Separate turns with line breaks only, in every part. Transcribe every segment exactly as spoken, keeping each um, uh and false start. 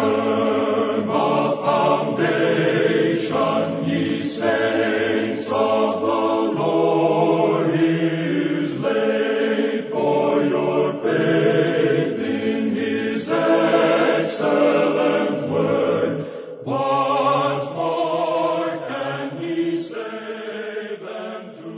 firm a foundation, ye saints of the Lord is laid, for your faith in his excellent word. What more can he say than to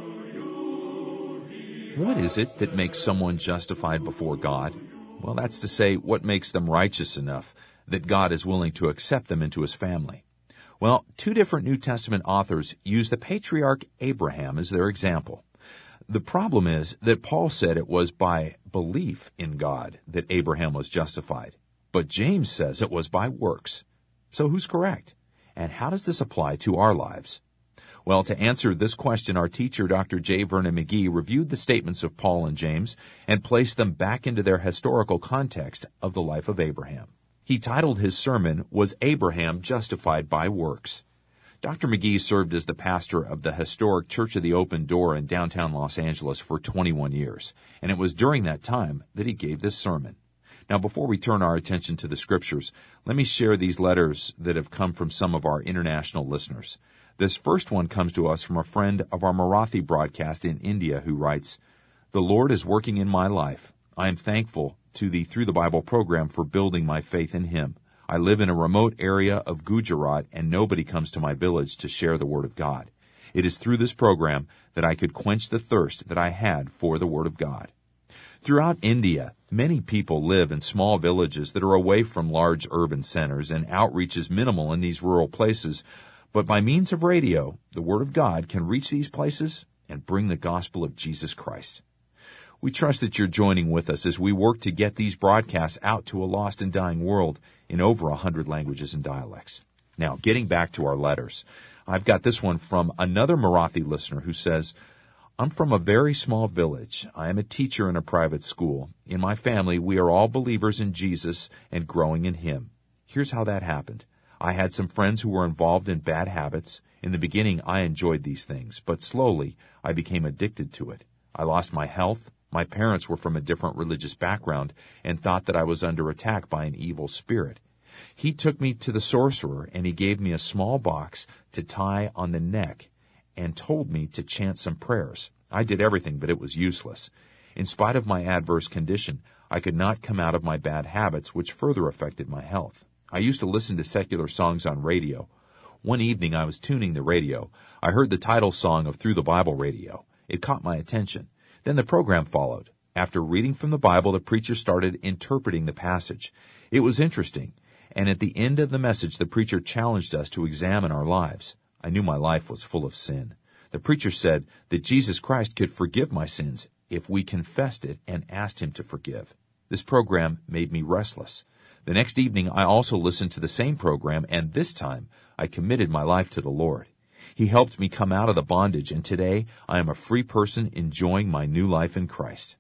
you?
What is it that makes someone justified before God? Well, that's to say, what makes them righteous enough that God is willing to accept them into his family? Well, two different New Testament authors use the patriarch Abraham as their example. The problem is that Paul said it was by belief in God that Abraham was justified, but James says it was by works. So who's correct? And how does this apply to our lives? Well, to answer this question, our teacher, Doctor J. Vernon McGee, reviewed the statements of Paul and James and placed them back into their historical context of the life of Abraham. He titled his sermon, Was Abraham Justified by Works? Doctor McGee served as the pastor of the historic Church of the Open Door in downtown Los Angeles for twenty-one years, and it was during that time that he gave this sermon. Now, before we turn our attention to the Scriptures, let me share these letters that have come from some of our international listeners. This first one comes to us from a friend of our Marathi broadcast in India who writes, The Lord is working in my life. I am thankful to the Through the Bible program for building my faith in Him. I live in a remote area of Gujarat, and nobody comes to my village to share the Word of God. It is through this program that I could quench the thirst that I had for the Word of God. Throughout India, many people live in small villages that are away from large urban centers, and outreach is minimal in these rural places. But by means of radio, the Word of God can reach these places and bring the gospel of Jesus Christ. We trust that you're joining with us as we work to get these broadcasts out to a lost and dying world in over a hundred languages and dialects. Now, getting back to our letters, I've got this one from another Marathi listener who says, I'm from a very small village. I am a teacher in a private school. In my family, we are all believers in Jesus and growing in Him. Here's how that happened. I had some friends who were involved in bad habits. In the beginning, I enjoyed these things, but slowly, I became addicted to it. I lost my health. My parents were from a different religious background and thought that I was under attack by an evil spirit. He took me to the sorcerer, and he gave me a small box to tie on the neck and told me to chant some prayers. I did everything, but it was useless. In spite of my adverse condition, I could not come out of my bad habits, which further affected my health. I used to listen to secular songs on radio. One evening I was tuning the radio. I heard the title song of Through the Bible Radio. It caught my attention. Then the program followed. After reading from the Bible, the preacher started interpreting the passage. It was interesting, and at the end of the message, the preacher challenged us to examine our lives. I knew my life was full of sin. The preacher said that Jesus Christ could forgive my sins if we confessed it and asked Him to forgive. This program made me restless. The next evening, I also listened to the same program, and this time, I committed my life to the Lord. He helped me come out of the bondage, and today, I am a free person enjoying my new life in Christ.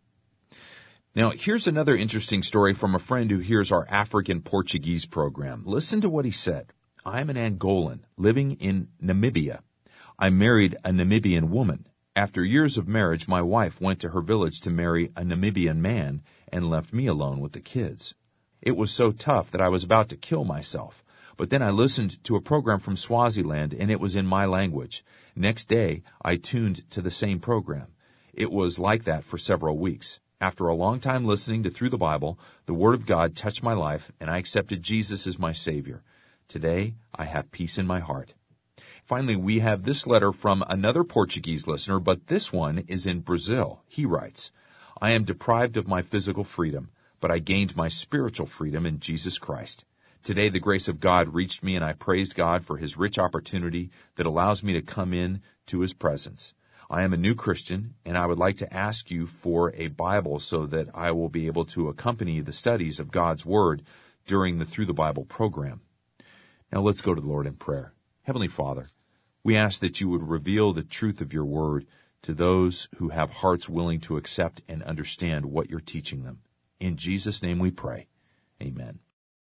Now, here's another interesting story from a friend who hears our African Portuguese program. Listen to what he said. I am an Angolan living in Namibia. I married a Namibian woman. After years of marriage, my wife went to her village to marry a Namibian man and left me alone with the kids. It was so tough that I was about to kill myself. But then I listened to a program from Swaziland, and it was in my language. Next day, I tuned to the same program. It was like that for several weeks. After a long time listening to Through the Bible, the Word of God touched my life, and I accepted Jesus as my Savior. Today, I have peace in my heart. Finally, we have this letter from another Portuguese listener, but this one is in Brazil. He writes, I am deprived of my physical freedom, but I gained my spiritual freedom in Jesus Christ. Today, the grace of God reached me, and I praised God for His rich opportunity that allows me to come in to His presence. I am a new Christian, and I would like to ask you for a Bible so that I will be able to accompany the studies of God's Word during the Through the Bible program. Now let's go to the Lord in prayer. Heavenly Father, we ask that you would reveal the truth of your Word to those who have hearts willing to accept and understand what you're teaching them. In Jesus' name we pray. Amen.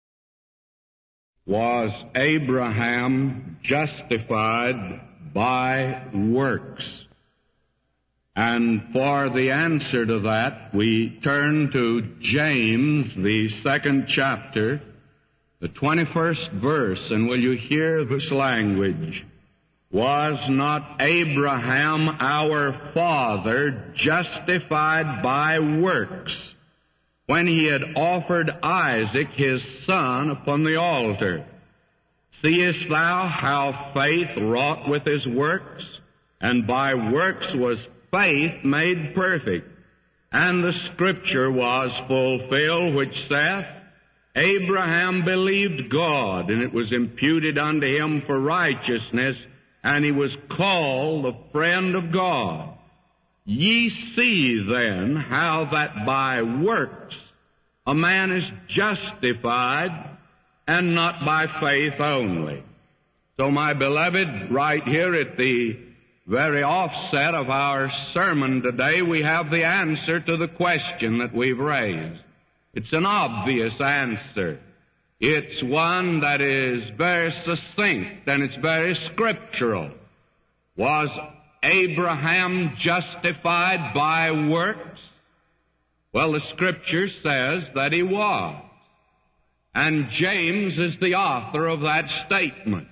Was Abraham justified by works? And for the answer to that, we turn to James, the second chapter, the twenty-first verse, and will you hear this language? Was not Abraham our father justified by works when he had offered Isaac his son upon the altar? Seest thou how faith wrought with his works? And by works was faith made perfect. And the scripture was fulfilled which saith, Abraham believed God, and it was imputed unto him for righteousness, and he was called the friend of God. Ye see then how that by works a man is justified, and not by faith only. So, my beloved, right here at the very offset of our sermon today, we have the answer to the question that we've raised. It's an obvious answer. It's one that is very succinct, and it's very scriptural. Was Abraham justified by works? Well, the Scripture says that he was. And James is the author of that statement.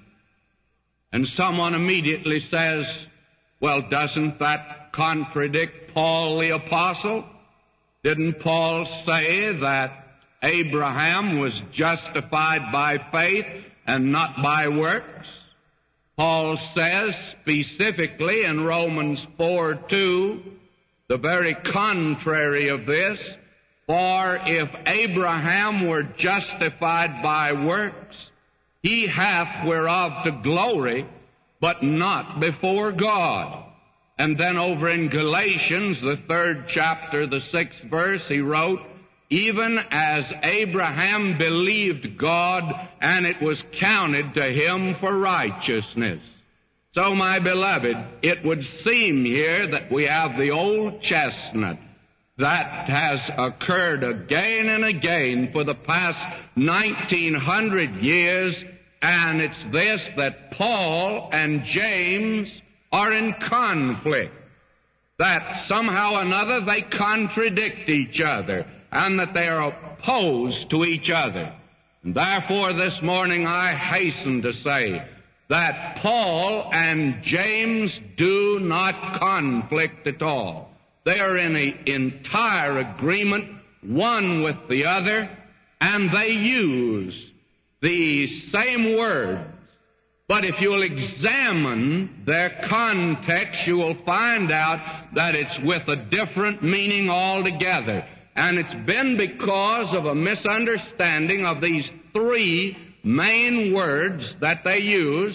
And someone immediately says, well, doesn't that contradict Paul the Apostle? Didn't Paul say that Abraham was justified by faith and not by works? Paul says specifically in Romans four two, the very contrary of this, for if Abraham were justified by works, he hath whereof to glory, but not before God. And then over in Galatians, the third chapter, the sixth verse, he wrote, even as Abraham believed God, and it was counted to him for righteousness. So, my beloved, it would seem here that we have the old chestnut that has occurred again and again for the past nineteen hundred years, and it's this, that Paul and James are in conflict, that somehow or another they contradict each other, and that they are opposed to each other. And therefore, this morning I hasten to say that Paul and James do not conflict at all. They are in an entire agreement, one with the other, and they use the same words. But if you'll examine their context, you will find out that it's with a different meaning altogether. And it's been because of a misunderstanding of these three main words that they use: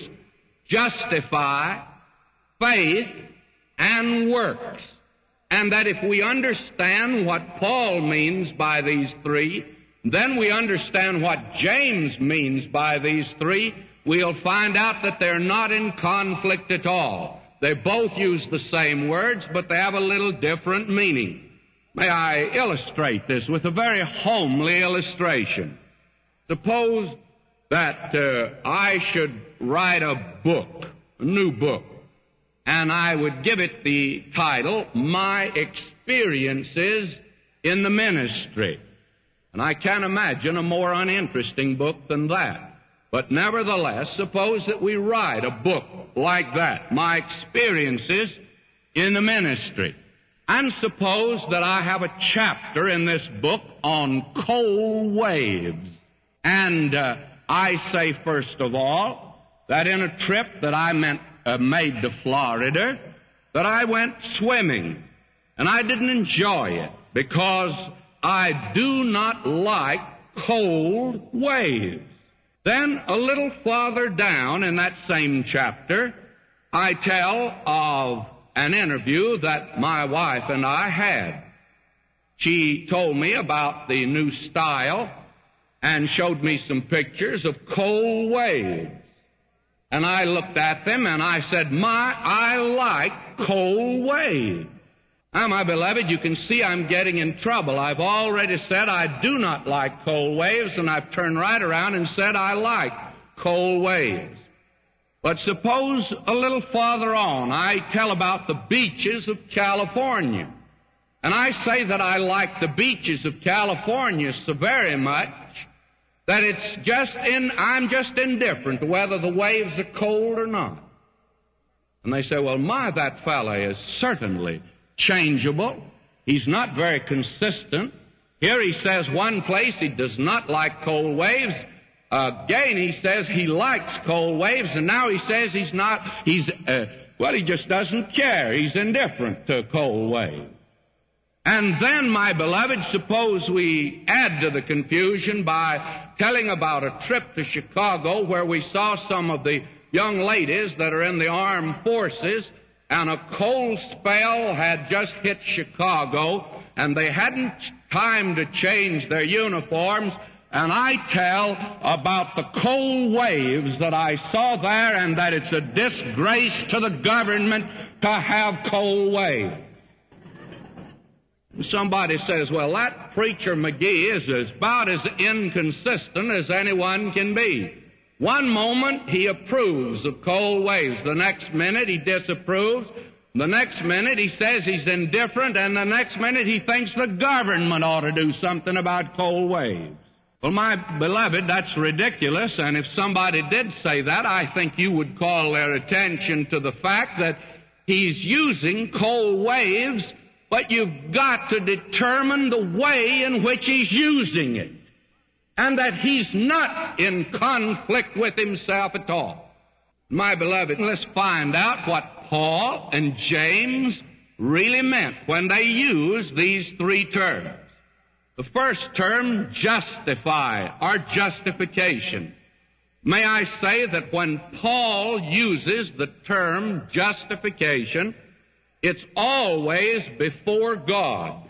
justify, faith, and works. And that if we understand what Paul means by these three, then we understand what James means by these three, we'll find out that they're not in conflict at all. They both use the same words, but they have a little different meaning. May I illustrate this with a very homely illustration? Suppose that uh, I should write a book, a new book, and I would give it the title, My Experiences in the Ministry. And I can't imagine a more uninteresting book than that. But nevertheless, suppose that we write a book like that, My Experiences in the Ministry. And suppose that I have a chapter in this book on cold waves. And uh, I say, first of all, that in a trip that I meant, uh, made to Florida, that I went swimming. And I didn't enjoy it because I do not like cold waves. Then, a little farther down in that same chapter, I tell of an interview that my wife and I had. She told me about the new style and showed me some pictures of cold waves. And I looked at them and I said, my, I like cold waves. Now, my beloved, you can see I'm getting in trouble. I've already said I do not like cold waves, and I've turned right around and said I like cold waves. But suppose a little farther on, I tell about the beaches of California. And I say that I like the beaches of California so very much That it's just in, I'm just indifferent to whether the waves are cold or not. And they say, well, my, that fellow is certainly changeable. He's not very consistent. Here he says one place he does not like cold waves. Again, he says he likes cold waves, and now he says he's not, he's, uh, well, he just doesn't care. He's indifferent to cold waves. And then, my beloved, suppose we add to the confusion by telling about a trip to Chicago where we saw some of the young ladies that are in the armed forces, and a cold spell had just hit Chicago, and they hadn't time to change their uniforms, and I tell about the cold waves that I saw there, and that it's a disgrace to the government to have cold waves. Somebody says, well, that preacher McGee is about as inconsistent as anyone can be. One moment he approves of cold waves. The next minute he disapproves. The next minute he says he's indifferent. And the next minute he thinks the government ought to do something about cold waves. Well, my beloved, that's ridiculous. And if somebody did say that, I think you would call their attention to the fact that he's using cold waves, but you've got to determine the way in which he's using it, and that he's not in conflict with himself at all. My beloved, let's find out what Paul and James really meant when they used these three terms. The first term, justify, or justification. May I say that when Paul uses the term justification, it's always before God.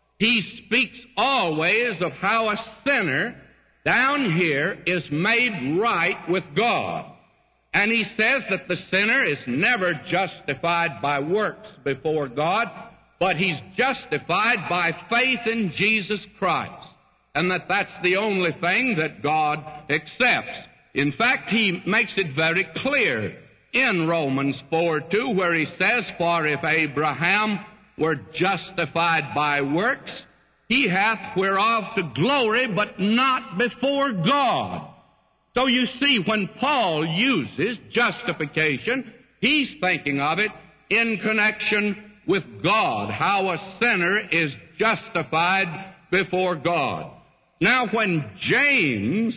He speaks always of how a sinner down here is made right with God. And he says that the sinner is never justified by works before God, but he's justified by faith in Jesus Christ. And that that's the only thing that God accepts. In fact, he makes it very clear in Romans four two, where he says, for if Abraham were justified by works, he hath whereof to glory, but not before God. So you see, when Paul uses justification, he's thinking of it in connection with God, how a sinner is justified before God. Now, when James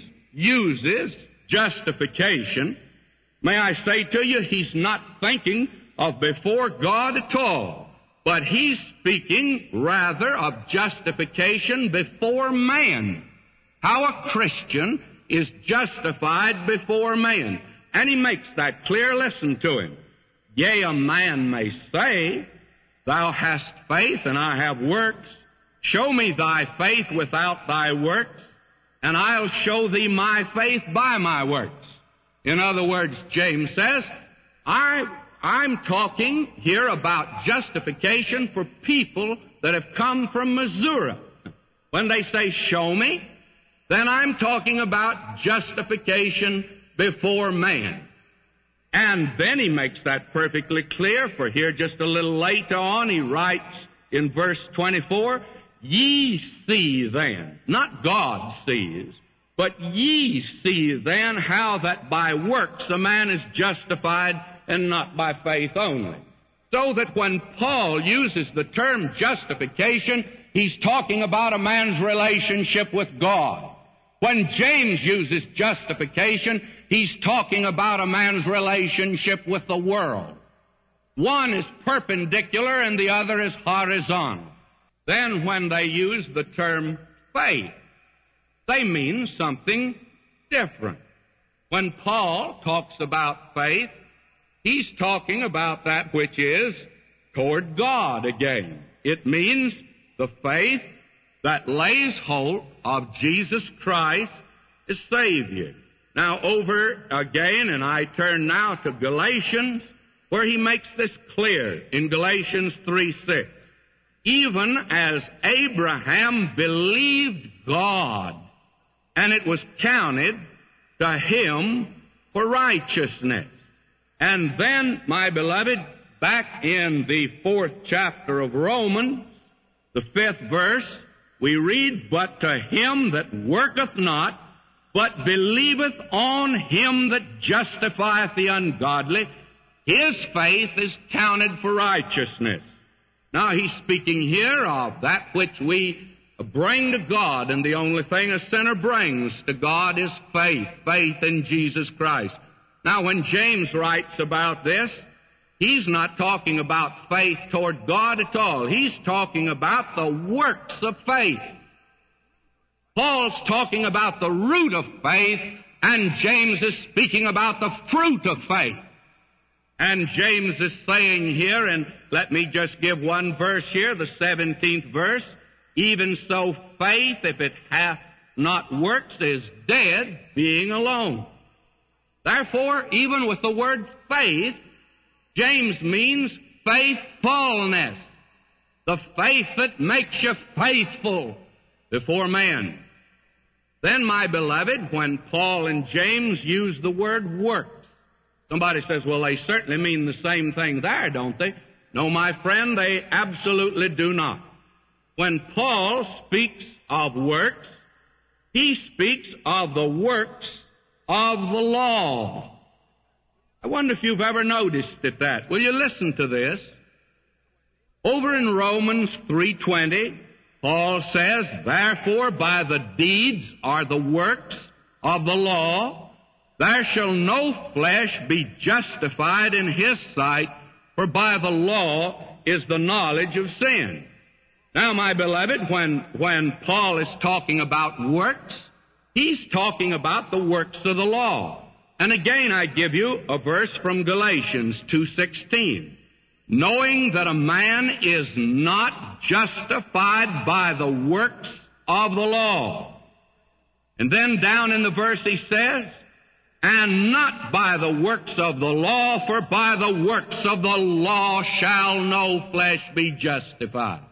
uses justification, may I say to you, he's not thinking of before God at all, but he's speaking rather of justification before man. How a Christian is justified before man. And he makes that clear. Listen to him. Yea, a man may say, thou hast faith and I have works. Show me thy faith without thy works, and I'll show thee my faith by my works. In other words, James says, I, I'm talking here about justification for people that have come from Missouri. When they say, show me, then I'm talking about justification before man. And then he makes that perfectly clear, for here just a little later on he writes in verse twenty-four, ye see then, not God sees, but ye see then how that by works a man is justified and not by faith only. So that when Paul uses the term justification, he's talking about a man's relationship with God. When James uses justification, he's talking about a man's relationship with the world. One is perpendicular and the other is horizontal. Then when they use the term faith, they mean something different. When Paul talks about faith, he's talking about that which is toward God again. It means the faith that lays hold of Jesus Christ as Savior. Now over again, and I turn now to Galatians, where he makes this clear in Galatians three six. Even as Abraham believed God, and it was counted to him for righteousness. And then, my beloved, back in the fourth chapter of Romans, the fifth verse, we read, but to him that worketh not, but believeth on him that justifieth the ungodly, his faith is counted for righteousness. Now, he's speaking here of that which we bring to God, and the only thing a sinner brings to God is faith, faith in Jesus Christ. Now, when James writes about this, he's not talking about faith toward God at all. He's talking about the works of faith. Paul's talking about the root of faith, and James is speaking about the fruit of faith. And James is saying here, and let me just give one verse here, the seventeenth verse, even so faith, if it hath not works, is dead, being alone. Therefore, even with the word faith, James means faithfulness. The faith that makes you faithful before man. Then, my beloved, when Paul and James use the word works, somebody says, well, they certainly mean the same thing there, don't they? No, my friend, they absolutely do not. When Paul speaks of works, he speaks of the works of the law. I wonder if you've ever noticed it that. Will you listen to this? Over in Romans three twenty, Paul says, therefore by the deeds or the works of the law, there shall no flesh be justified in his sight, for by the law is the knowledge of sin. Now, my beloved, when, when Paul is talking about works, he's talking about the works of the law. And again, I give you a verse from Galatians two sixteen. Knowing that a man is not justified by the works of the law. And then down in the verse he says, and not by the works of the law, for by the works of the law shall no flesh be justified.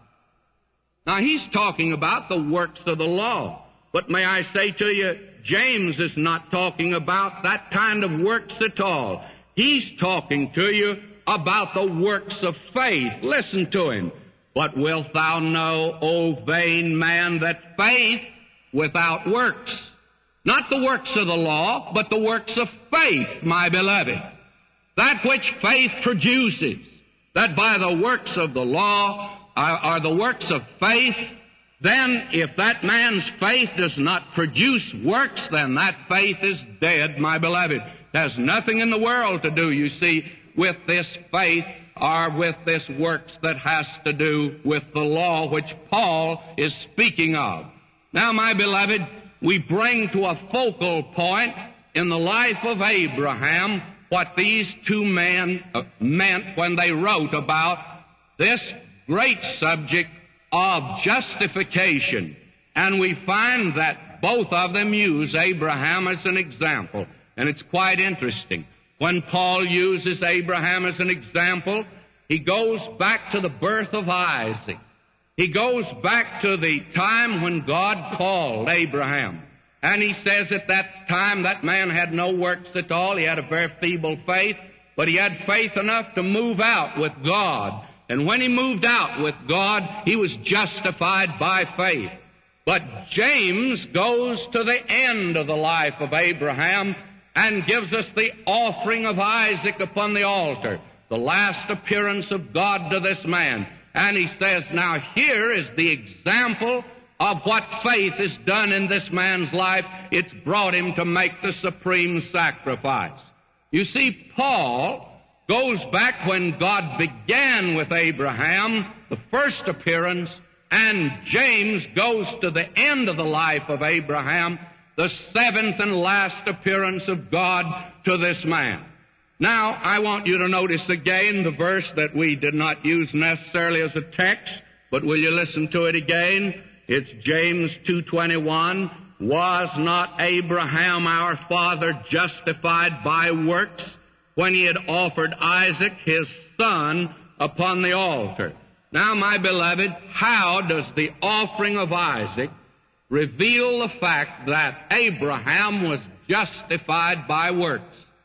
Now, he's talking about the works of the law. But may I say to you, James is not talking about that kind of works at all. He's talking to you about the works of faith. Listen to him. But wilt thou know, O vain man, that faith without works, not the works of the law, but the works of faith, my beloved, that which faith produces, that by the works of the law are, are the works of faith, then if that man's faith does not produce works, then that faith is dead, my beloved. It has nothing in the world to do, you see, with this faith or with this works that has to do with the law which Paul is speaking of. Now, my beloved, we bring to a focal point in the life of Abraham what these two men uh, meant when they wrote about this great subject of justification. And we find that both of them use Abraham as an example. And it's quite interesting. When Paul uses Abraham as an example, he goes back to the birth of Isaac. He goes back to the time when God called Abraham. And he says at that time that man had no works at all. He had a very feeble faith, but he had faith enough to move out with God. And when he moved out with God, he was justified by faith. But James goes to the end of the life of Abraham and gives us the offering of Isaac upon the altar, the last appearance of God to this man. And he says, now here is the example of what faith has done in this man's life. It's brought him to make the supreme sacrifice. You see, Paul goes back when God began with Abraham, the first appearance, and James goes to the end of the life of Abraham, the seventh and last appearance of God to this man. Now, I want you to notice again the verse that we did not use necessarily as a text, but will you listen to it again? It's James two twenty-one. Was not Abraham our father justified by works when he had offered Isaac his son upon the altar? Now, my beloved, how does the offering of Isaac reveal the fact that Abraham was justified by works?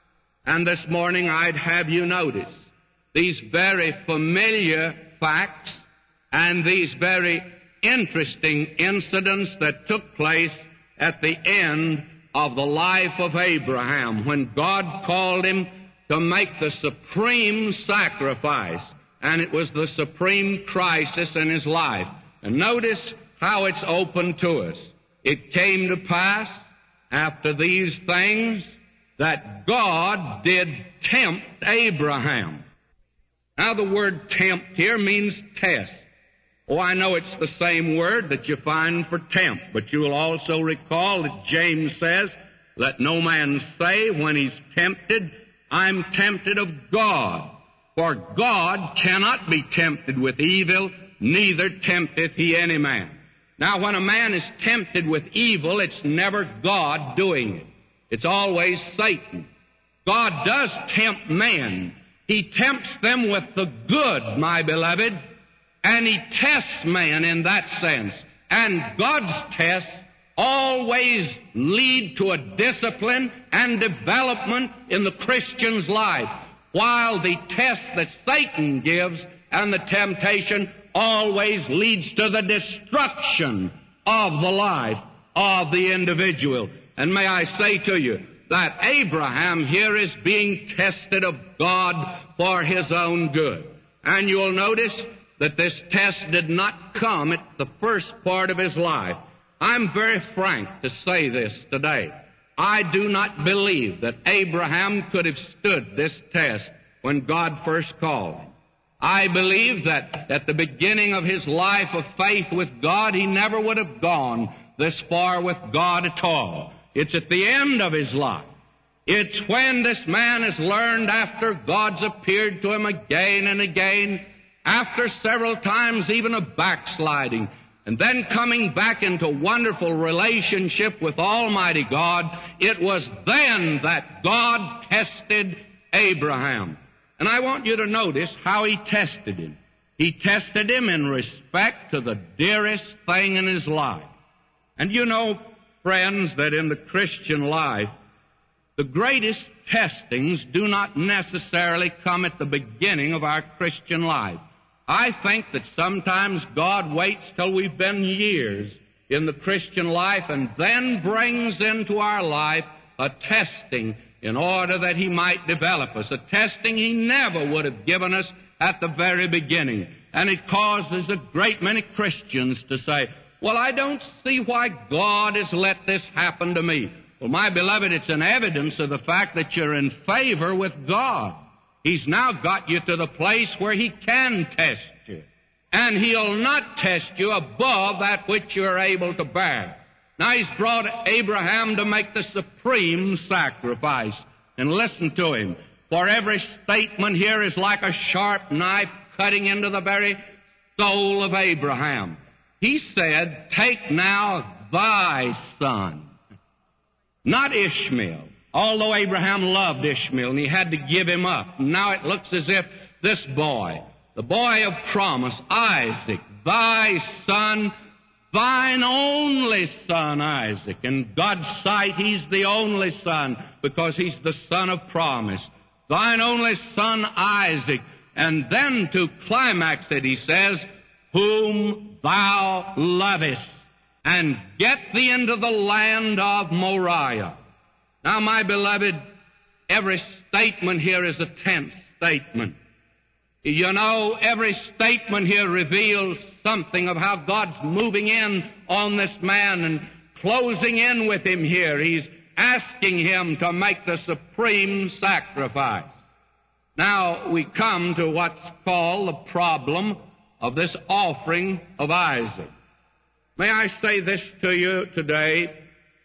And this morning I'd have you notice these very familiar facts and these very interesting incidents that took place at the end of the life of Abraham when God called him to make the supreme sacrifice, and it was the supreme crisis in his life. And notice how it's open to us. It came to pass after these things that God did tempt Abraham. Now the word tempt here means test. Oh, I know it's the same word that you find for tempt, but you will also recall that James says, let no man say when he's tempted, I'm tempted of God. For God cannot be tempted with evil, neither tempteth he any man. Now, when a man is tempted with evil, it's never God doing it. It's always Satan. God does tempt man. He tempts them with the good, my beloved, and he tests man in that sense. And God's tests always lead to a discipline and development in the Christian's life, while the test that Satan gives and the temptation always leads to the destruction of the life of the individual. And may I say to you that Abraham here is being tested of God for his own good. And you'll notice that this test did not come at the first part of his life. I'm very frank to say this today. I do not believe that Abraham could have stood this test when God first called him. I believe that at the beginning of his life of faith with God, he never would have gone this far with God at all. It's at the end of his life. It's when this man has learned, after God's appeared to him again and again, after several times even of backsliding, and then coming back into wonderful relationship with Almighty God, it was then that God tested Abraham. And I want you to notice how he tested him. He tested him in respect to the dearest thing in his life. And you know, friends, that in the Christian life, the greatest testings do not necessarily come at the beginning of our Christian life. I think that sometimes God waits till we've been years in the Christian life and then brings into our life a testing in order that he might develop us, a testing he never would have given us at the very beginning. And it causes a great many Christians to say, well, I don't see why God has let this happen to me. Well, my beloved, it's an evidence of the fact that you're in favor with God. He's now got you to the place where he can test you. And he'll not test you above that which you're able to bear. Now, he's brought Abraham to make the supreme sacrifice. And listen to him. For every statement here is like a sharp knife cutting into the very soul of Abraham. He said, take now thy son. Not Ishmael. Although Abraham loved Ishmael and he had to give him up. Now it looks as if this boy, the boy of promise, Isaac, thy son, thine only son, Isaac. In God's sight, he's the only son because he's the son of promise. Thine only son, Isaac. And then to climax it, he says, whom thou lovest, and get thee into the land of Moriah. Now, my beloved, every statement here is a tense statement. You know, every statement here reveals something of how God's moving in on this man and closing in with him here. He's asking him to make the supreme sacrifice. Now, we come to what's called the problem of this offering of Isaac. May I say this to you today?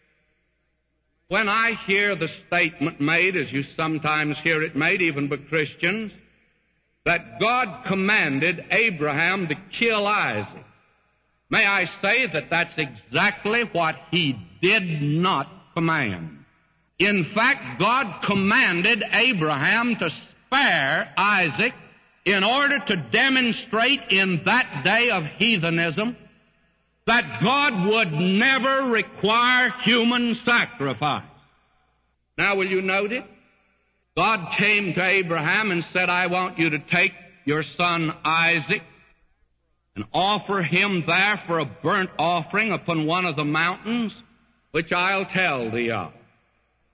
When I hear the statement made, as you sometimes hear it made, even by Christians, that God commanded Abraham to kill Isaac, may I say that that's exactly what he did not command. In fact, God commanded Abraham to spare Isaac in order to demonstrate in that day of heathenism that God would never require human sacrifice. Now, will you note it? God came to Abraham and said, I want you to take your son Isaac and offer him there for a burnt offering upon one of the mountains, which I'll tell thee of.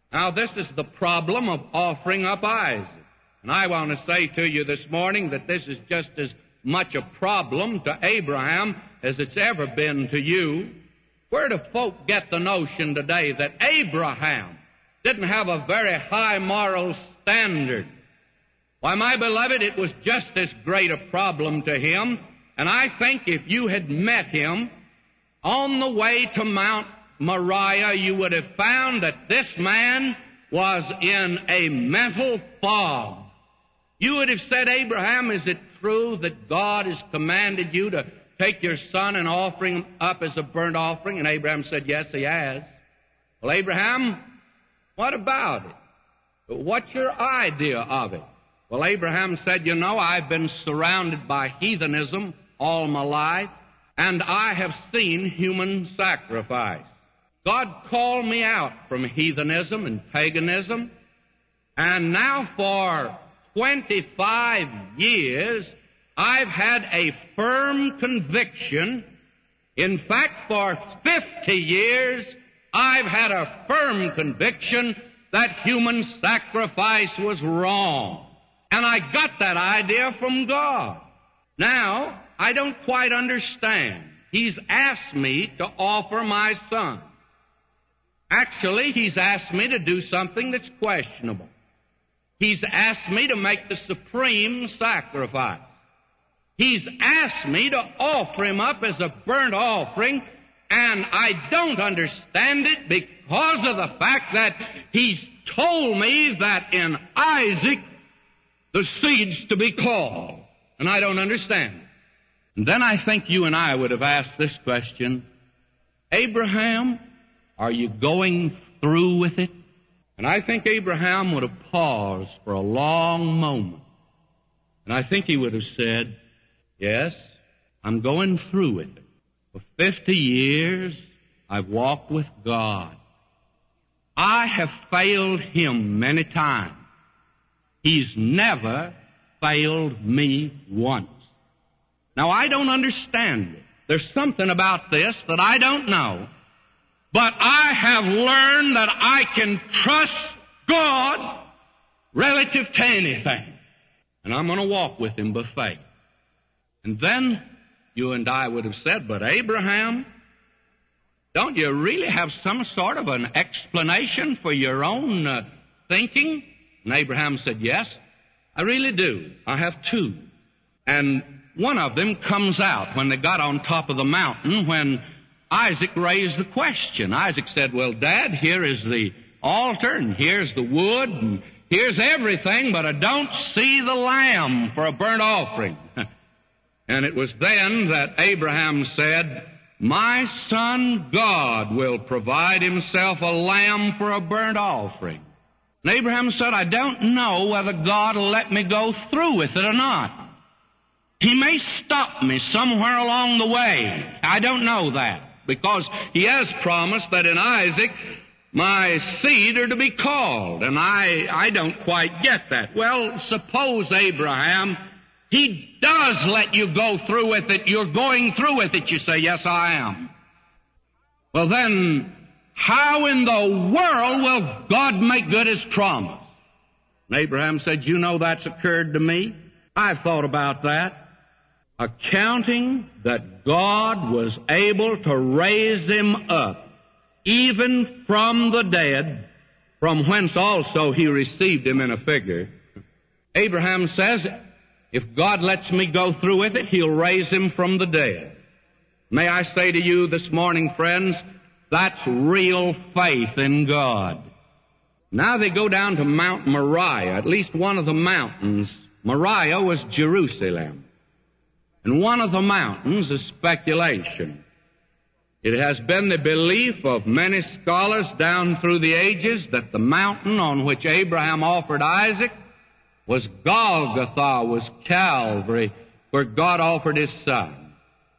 Now, this is the problem of offering up Isaac. And I want to say to you this morning that this is just as much a problem to Abraham as it's ever been to you. Where do folk get the notion today that Abraham didn't have a very high moral standard? Why, my beloved, it was just as great a problem to him. And I think if you had met him on the way to Mount Moriah, you would have found that this man was in a mental fog. You would have said, Abraham, is it true that God has commanded you to take your son and offer him up as a burnt offering? And Abraham said, yes, he has. Well, Abraham, what about it? What's your idea of it? Well, Abraham said, you know, I've been surrounded by heathenism all my life, and I have seen human sacrifice. God called me out from heathenism and paganism, and now for twenty-five years, I've had a firm conviction. In fact, for fifty years, I've had a firm conviction that human sacrifice was wrong. And I got that idea from God. Now, I don't quite understand. He's asked me to offer my son. Actually, he's asked me to do something that's questionable. He's asked me to make the supreme sacrifice. He's asked me to offer him up as a burnt offering, and I don't understand it because of the fact that he's told me that in Isaac the seed's to be called, and I don't understand. And then I think you and I would have asked this question, Abraham, are you going through with it? And I think Abraham would have paused for a long moment. And I think he would have said, yes, I'm going through with it. For fifty years, I've walked with God. I have failed him many times. He's never failed me once. Now, I don't understand it. There's something about this that I don't know. But I have learned that I can trust God relative to anything. And I'm going to walk with him by faith. And then you and I would have said, but Abraham, don't you really have some sort of an explanation for your own uh, thinking? And Abraham said, yes, I really do. I have two. And one of them comes out when they got on top of the mountain when Isaac raised the question. Isaac said, well, Dad, here is the altar, and here's the wood, and here's everything, but I don't see the lamb for a burnt offering. And it was then that Abraham said, my son God will provide himself a lamb for a burnt offering. And Abraham said, I don't know whether God will let me go through with it or not. He may stop me somewhere along the way. I don't know that. Because he has promised that in Isaac, my seed are to be called. And I, I don't quite get that. Well, suppose, Abraham, he does let you go through with it. You're going through with it. You say, yes, I am. Well, then, how in the world will God make good his promise? And Abraham said, you know, that's occurred to me. I've thought about that. Accounting that God was able to raise him up, even from the dead, from whence also he received him in a figure. Abraham says, if God lets me go through with it, he'll raise him from the dead. May I say to you this morning, friends, that's real faith in God. Now they go down to Mount Moriah, at least one of the mountains. Moriah was Jerusalem. And one of the mountains is speculation. It has been the belief of many scholars down through the ages that the mountain on which Abraham offered Isaac was Golgotha, was Calvary, where God offered his son.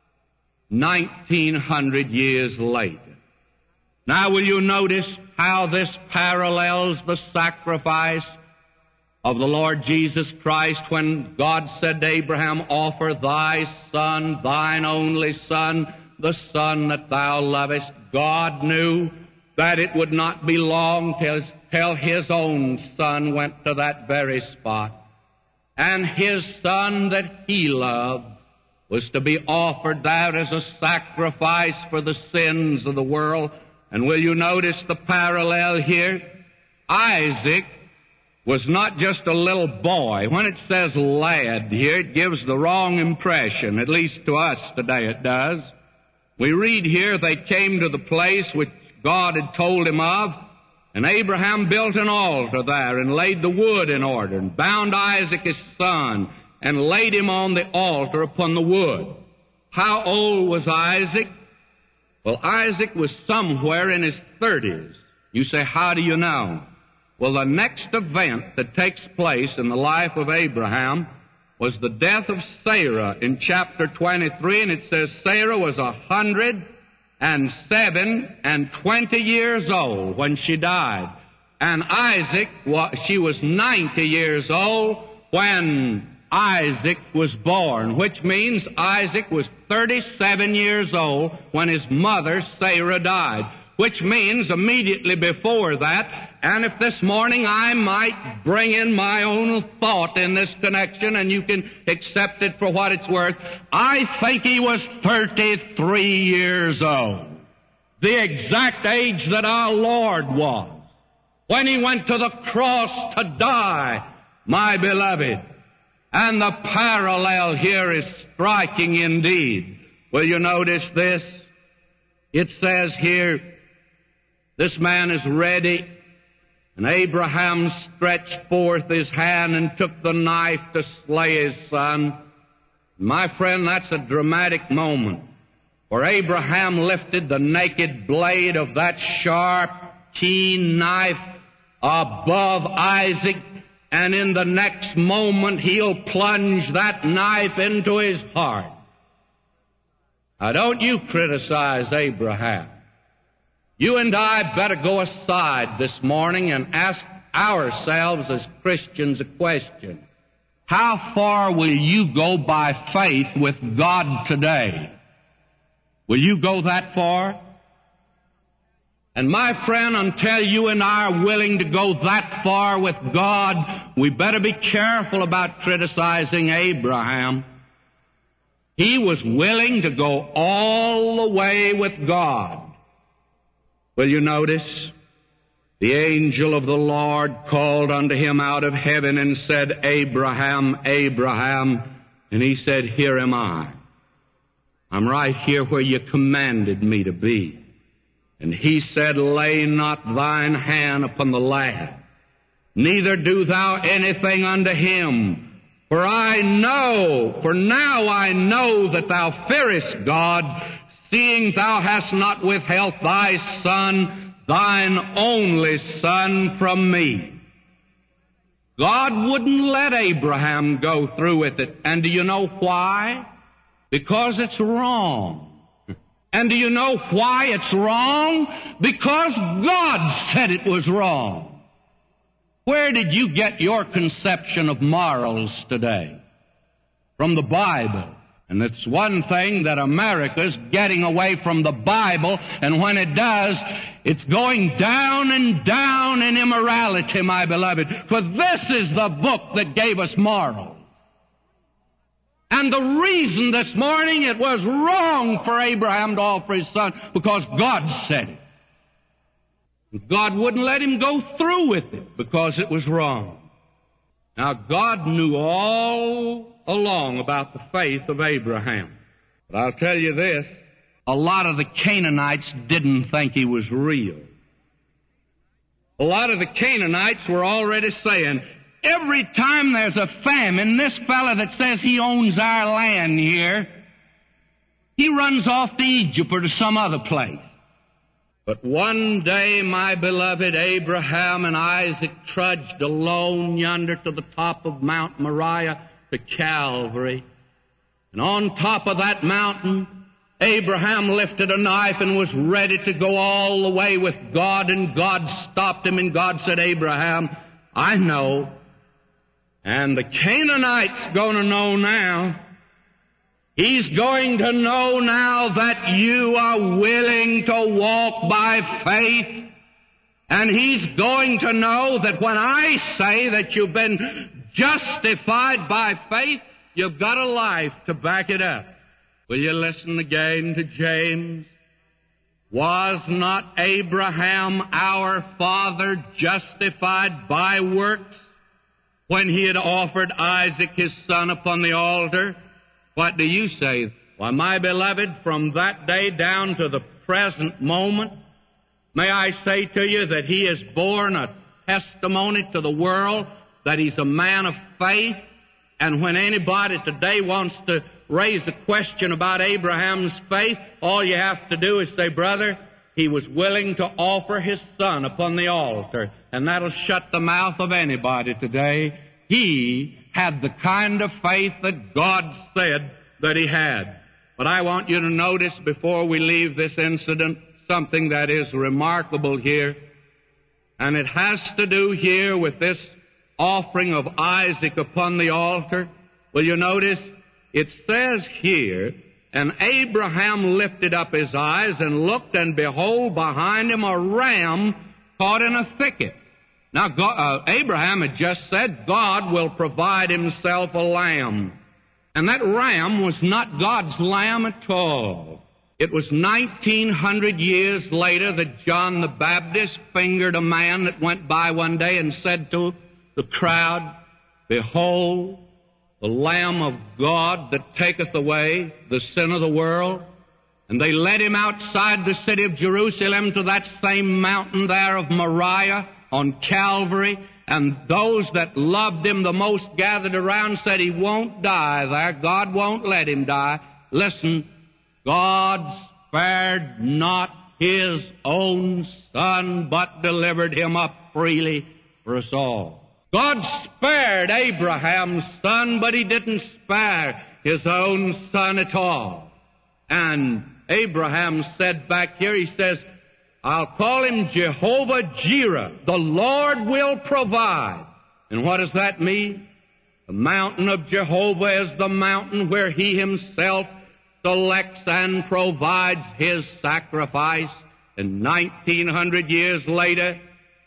Nineteen hundred years later. Now will you notice how this parallels the sacrifice of the Lord Jesus Christ when God said to Abraham, offer thy son, thine only son, the son that thou lovest. God knew that it would not be long till till his own son went to that very spot. And his son that he loved was to be offered out as a sacrifice for the sins of the world. And will you notice the parallel here? Isaac was not just a little boy. When it says lad here, it gives the wrong impression, at least to us today it does. We read here they came to the place which God had told him of, and Abraham built an altar there and laid the wood in order and bound Isaac his son and laid him on the altar upon the wood. How old was Isaac? Well, Isaac was somewhere in his thirties. You say, how do you know? Well, the next event that takes place in the life of Abraham was the death of Sarah in chapter twenty-three, and it says Sarah was a hundred and seven and twenty years old when she died. And Isaac, she was ninety years old when Isaac was born, which means Isaac was thirty-seven years old when his mother Sarah died, which means immediately before that. And if this morning I might bring in my own thought in this connection, and you can accept it for what it's worth, I think he was thirty-three years old, the exact age that our Lord was when he went to the cross to die, my beloved. And the parallel here is striking indeed. Will you notice this? It says here, this man is ready, and Abraham stretched forth his hand and took the knife to slay his son. My friend, that's a dramatic moment, for Abraham lifted the naked blade of that sharp, keen knife above Isaac, and in the next moment he'll plunge that knife into his heart. Now, don't you criticize Abraham. You and I better go aside this morning and ask ourselves as Christians a question. How far will you go by faith with God today? Will you go that far? And my friend, until you and I are willing to go that far with God, we better be careful about criticizing Abraham. He was willing to go all the way with God. Will you notice? The angel of the Lord called unto him out of heaven and said, Abraham, Abraham. And he said, here am I. I'm right here where you commanded me to be. And he said, lay not thine hand upon the lad, neither do thou anything unto him. For I know, for now I know that thou fearest God, seeing thou hast not withheld thy son, thine only son, from me. God wouldn't let Abraham go through with it. And do you know why? Because it's wrong. And do you know why it's wrong? Because God said it was wrong. Where did you get your conception of morals today? From the Bible. And it's one thing that America's getting away from the Bible, and when it does, it's going down and down in immorality, my beloved. For this is the book that gave us morals. And the reason this morning it was wrong for Abraham to offer his son, because God said it. God wouldn't let him go through with it because it was wrong. Now, God knew all along about the faith of Abraham. But I'll tell you this, a lot of the Canaanites didn't think he was real. A lot of the Canaanites were already saying, every time there's a famine, this fella that says he owns our land here, he runs off to Egypt or to some other place. But one day, my beloved, Abraham and Isaac trudged alone yonder to the top of Mount Moriah to Calvary. And on top of that mountain, Abraham lifted a knife and was ready to go all the way with God, and God stopped him, and God said, Abraham, I know. And the Canaanite's going to know now. He's going to know now that you are willing to walk by faith And he's going to know that when I say that you've been justified by faith, you've got a life to back it up. Will you listen again to James? Was not Abraham our father justified by works when he had offered Isaac his son upon the altar? What do you say? Why, my beloved, from that day down to the present moment, may I say to you that he has borne a testimony to the world that he's a man of faith. And when anybody today wants to raise a question about Abraham's faith, all you have to do is say, brother, he was willing to offer his son upon the altar. And that'll shut the mouth of anybody today. He had the kind of faith that God said that he had. But I want you to notice before we leave this incident something that is remarkable here. And it has to do here with this offering of Isaac upon the altar. Will you notice? It says here, and Abraham lifted up his eyes and looked, and behold, behind him a ram caught in a thicket. Now, God, uh, Abraham had just said God will provide himself a lamb. And that ram was not God's lamb at all. It was nineteen hundred years later that John the Baptist fingered a man that went by one day and said to the crowd, behold, the Lamb of God that taketh away the sin of the world. And they led him outside the city of Jerusalem to that same mountain there of Moriah on Calvary. And those that loved him the most gathered around, said he won't die there. God won't let him die. Listen, God spared not his own son, but delivered him up freely for us all. God spared Abraham's son, but he didn't spare his own son at all. And Abraham said back here, he says, I'll call him Jehovah-Jireh. The Lord will provide. And what does that mean? The mountain of Jehovah is the mountain where he himself selects and provides his sacrifice. And nineteen hundred years later,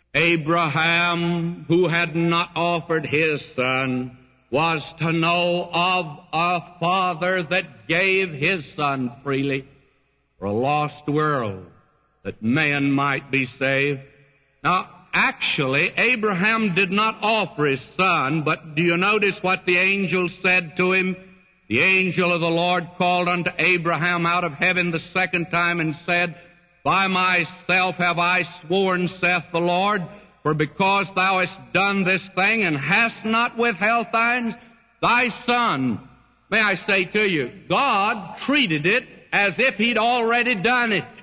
Abraham, who had not offered his son, was to know of a Father that gave his son freely for a lost world, that man might be saved. Now, actually, Abraham did not offer his son, but do you notice what the angel said to him? The angel of the Lord called unto Abraham out of heaven the second time and said, By myself have I sworn, saith the Lord, for because thou hast done this thing and hast not withheld thine, thy son. May I say to you, God treated it as if he'd already done it.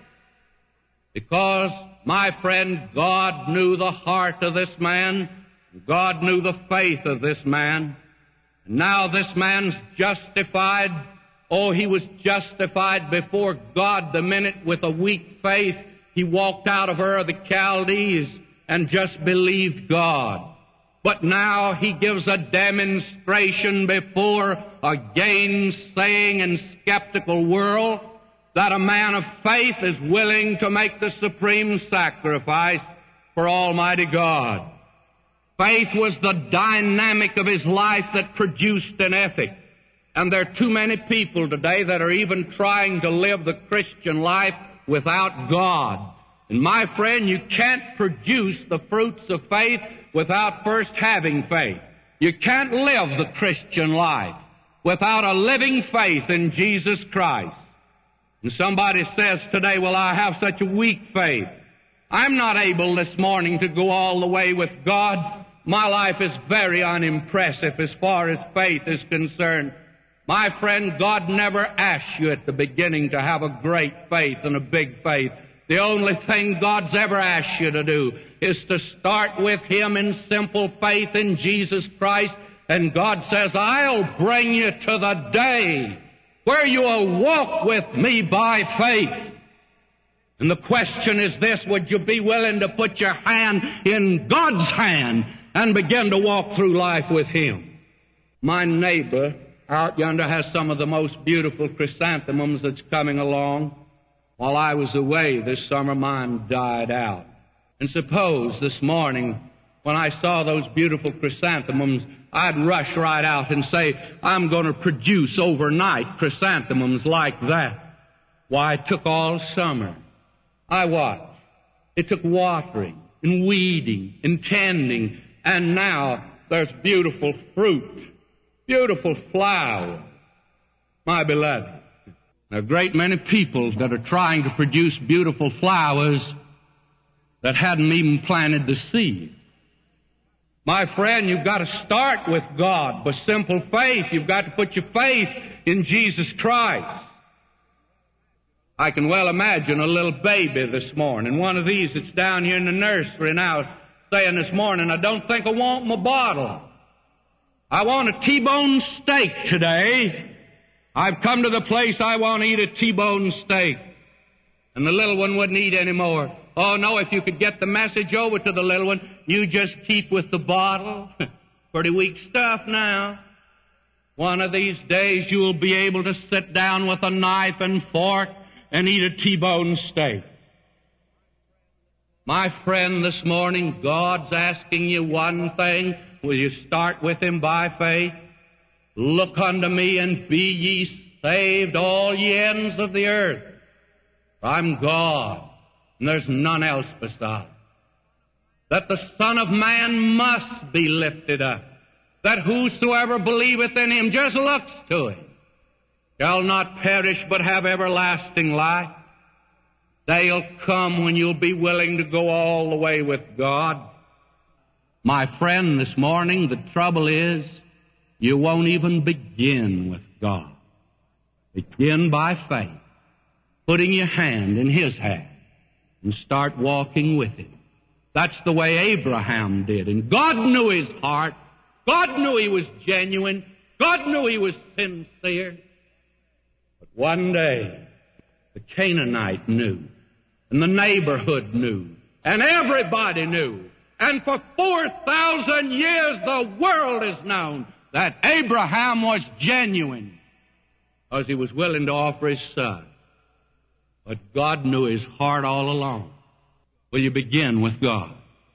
Because, my friend, God knew the heart of this man. God knew the faith of this man. Now this man's justified. Oh, he was justified before God the minute with a weak faith he walked out of Ur of the Chaldees and just believed God. But now he gives a demonstration before a gainsaying and skeptical world that a man of faith is willing to make the supreme sacrifice for Almighty God. Faith was the dynamic of his life that produced an ethic. And there are too many people today that are even trying to live the Christian life without God. And my friend, you can't produce the fruits of faith without first having faith. You can't live the Christian life without a living faith in Jesus Christ. And somebody says today, well, I have such a weak faith. I'm not able this morning to go all the way with God. My life is very unimpressive as far as faith is concerned. My friend, God never asked you at the beginning to have a great faith and a big faith. The only thing God's ever asked you to do is to start with Him in simple faith in Jesus Christ. And God says, I'll bring you to the day where you will walk with me by faith. And the question is this, would you be willing to put your hand in God's hand and begin to walk through life with Him? My neighbor out yonder has some of the most beautiful chrysanthemums that's coming along. While I was away this summer, mine died out. And suppose this morning, when I saw those beautiful chrysanthemums, I'd rush right out and say, I'm going to produce overnight chrysanthemums like that. Why, it took all summer. I watched. It took watering and weeding and tending, and now there's beautiful fruit, beautiful flowers. My beloved, there are a great many people that are trying to produce beautiful flowers that hadn't even planted the seed. My friend, you've got to start with God with simple faith. You've got to put your faith in Jesus Christ. I can well imagine a little baby this morning, one of these that's down here in the nursery now, saying this morning, I don't think I want my bottle. I want a T-bone steak today. I've come to the place I want to eat a T-bone steak. And the little one wouldn't eat any more. Oh, no, if you could get the message over to the little one, you just keep with the bottle. Pretty weak stuff now. One of these days you'll be able to sit down with a knife and fork and eat a T-bone steak. My friend, this morning, God's asking you one thing. Will you start with Him by faith? Look unto me and be ye saved, all ye ends of the earth. For I'm God, and there's none else beside. That the Son of Man must be lifted up, that whosoever believeth in Him, just looks to Him, shall not perish but have everlasting life. Day'll come when you'll be willing to go all the way with God. My friend, this morning, the trouble is, you won't even begin with God. Begin by faith, putting your hand in His hand, and start walking with Him. That's the way Abraham did. And God knew his heart. God knew he was genuine. God knew he was sincere. But one day, the Canaanite knew, and the neighborhood knew, and everybody knew. And for four thousand years, the world has known that Abraham was genuine, because he was willing to offer his son. But God knew his heart all along. Will you begin with God?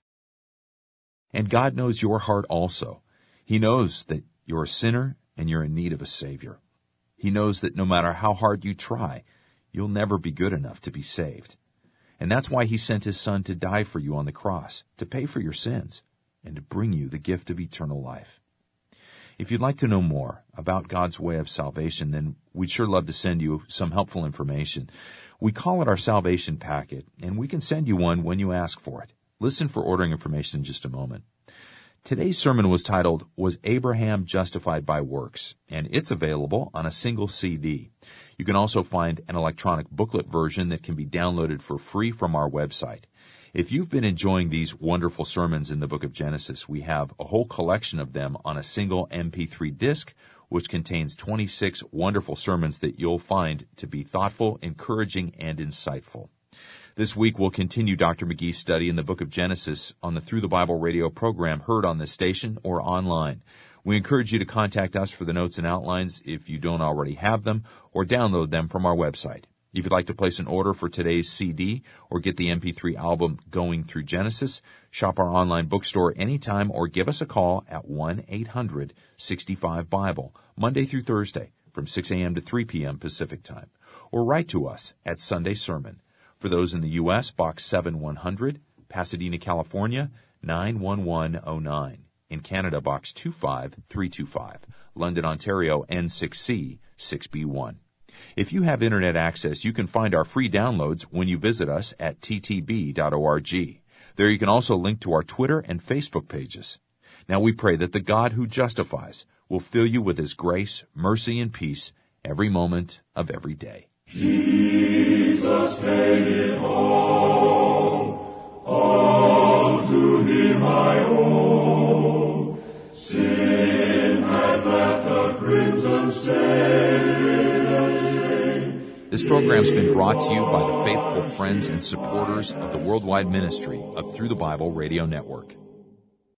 And God knows your heart also. He knows that you're a sinner and you're in need of a Savior. He knows that no matter how hard you try, you'll never be good enough to be saved. And that's why He sent His Son to die for you on the cross, to pay for your sins, and to bring you the gift of eternal life. If you'd like to know more about God's way of salvation, then we'd sure love to send you some helpful information. We call it our salvation packet, and we can send you one when you ask for it. Listen for ordering information in just a moment. Today's sermon was titled, Was Abraham Justified by Works? And it's available on a single C D. You can also find an electronic booklet version that can be downloaded for free from our website. If you've been enjoying these wonderful sermons in the book of Genesis, we have a whole collection of them on a single M P three disc, which contains twenty-six wonderful sermons that you'll find to be thoughtful, encouraging, and insightful. This week, we'll continue Doctor McGee's study in the book of Genesis on the Through the Bible radio program heard on this station or online. We encourage you to contact us for the notes and outlines if you don't already have them, or download them from our website. If you'd like to place an order for today's C D or get the M P three album Going Through Genesis, shop our online bookstore anytime or give us a call at one eight hundred sixty-five Bible, Monday through Thursday from six a.m. to three p.m. Pacific Time. Or write to us at Sunday Sermon. For those in the U S, Box seven one hundred, Pasadena, California, nine one one oh nine. In Canada, Box two five three two five. London, Ontario, N six C six B one. If you have Internet access, you can find our free downloads when you visit us at t t b dot org. There you can also link to our Twitter and Facebook pages. Now we pray that the God who justifies will fill you with His grace, mercy, and peace every moment of every day.
Jesus made it all, all to Him I owe. Sin had left a crimson stain.
This program's been brought to you by the faithful friends and supporters of the worldwide ministry of Through the Bible Radio Network.